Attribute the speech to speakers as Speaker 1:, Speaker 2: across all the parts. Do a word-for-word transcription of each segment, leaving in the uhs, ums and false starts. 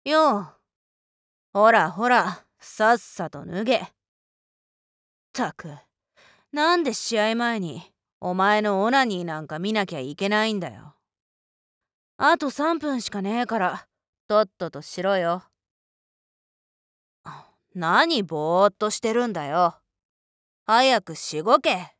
Speaker 1: よう、ほらほら、さっさと脱げ。ったく、なんで試合前にお前のオナニーなんか見なきゃいけないんだよ。あとさんぷんしかねえから、とっととしろよ。何ぼーっとしてるんだよ。早くしごけ。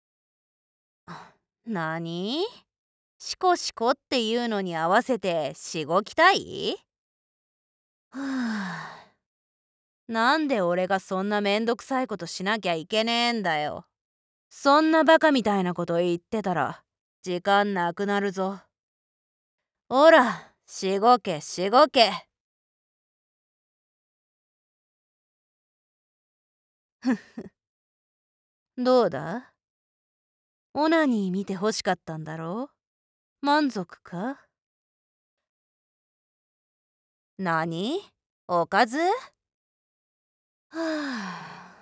Speaker 1: なに？しこしこっていうのに合わせてしごきたい？はあ、なんで俺がそんなめんどくさいことしなきゃいけねえんだよ。そんなバカみたいなこと言ってたら時間なくなるぞ。ほら、しごけしごけ。ふっふ。どうだ？オナニー見て欲しかったんだろう？満足か？なに？おかず？はあ、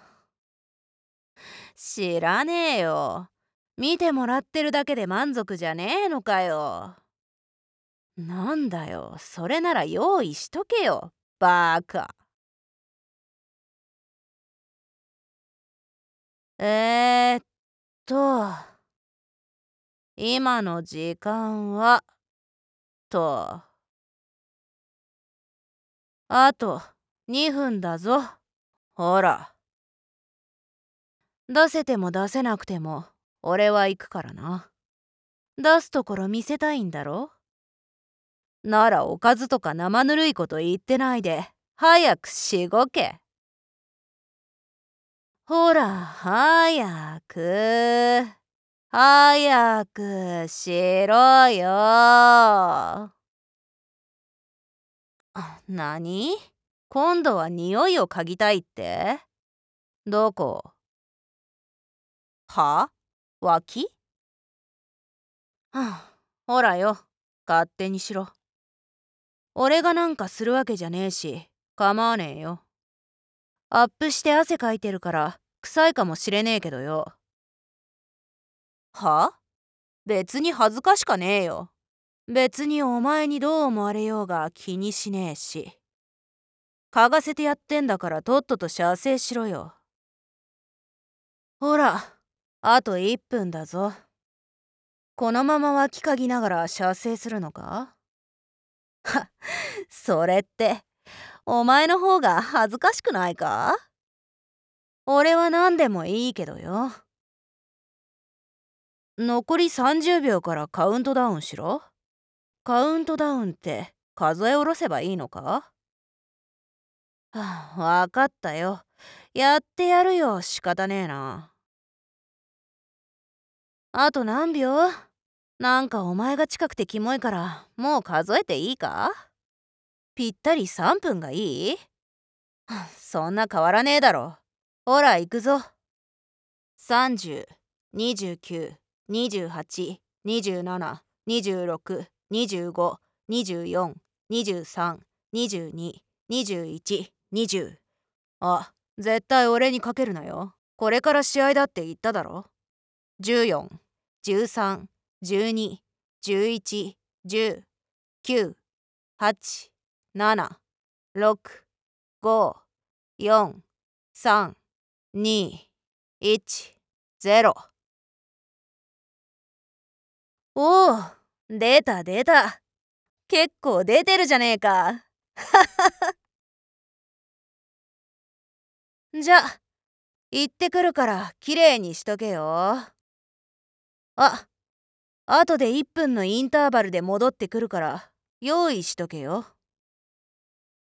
Speaker 1: 知らねえよ。見てもらってるだけで満足じゃねえのかよ。なんだよ、それなら用意しとけよ、バーカ。えーっと、今の時間は、と、あとにふんだぞ。ほら。出せても出せなくても、俺は行くからな。出すところ見せたいんだろ？ならおかずとか生ぬるいこと言ってないで、早くしごけ。ほら、早く。早くしろよ。なに？今度は匂いを嗅ぎたいって？どこ？は？脇？はあ、ほらよ、勝手にしろ。俺がなんかするわけじゃねえし、構わねえよ。アップして汗かいてるから臭いかもしれねえけどよ。は？別に恥ずかしかねえよ。別にお前にどう思われようが気にしねえし。嗅がせてやってんだからとっとと射精しろよ。ほら、あといっぷんだぞ。このまま脇嗅ぎながら射精するのか？は、それって、お前の方が恥ずかしくないか？俺は何でもいいけどよ。残りさんじゅうびょうからカウントダウンしろ。カウントダウンって数え下ろせばいいのか？はあ、わかったよ。やってやるよ、仕方ねえな。あと何秒？なんかお前が近くてキモいからもう数えていいか？ぴったりさんぷんがいい？はあ、そんな変わらねえだろ。ほら行くぞ。さんじゅう、にじゅうきゅう、にじゅうはち、にじゅうなな、にじゅうろく、にじゅうご、にじゅうよん、にじゅうさん、にじゅうに、にじゅういち、にじゅう。あ、絶対俺にかけるなよ。これから試合だって言っただろ。じゅうよん、じゅうさん、じゅうに、じゅういち、じゅう、きゅう、はち、なな、ろく、ご、よん、さん、に、いち、ゼロ。おお、出た出た。結構出てるじゃねえか。じゃ、行ってくるからきれいにしとけよ。あ、あとでいっぷんのインターバルで戻ってくるから用意しとけよ。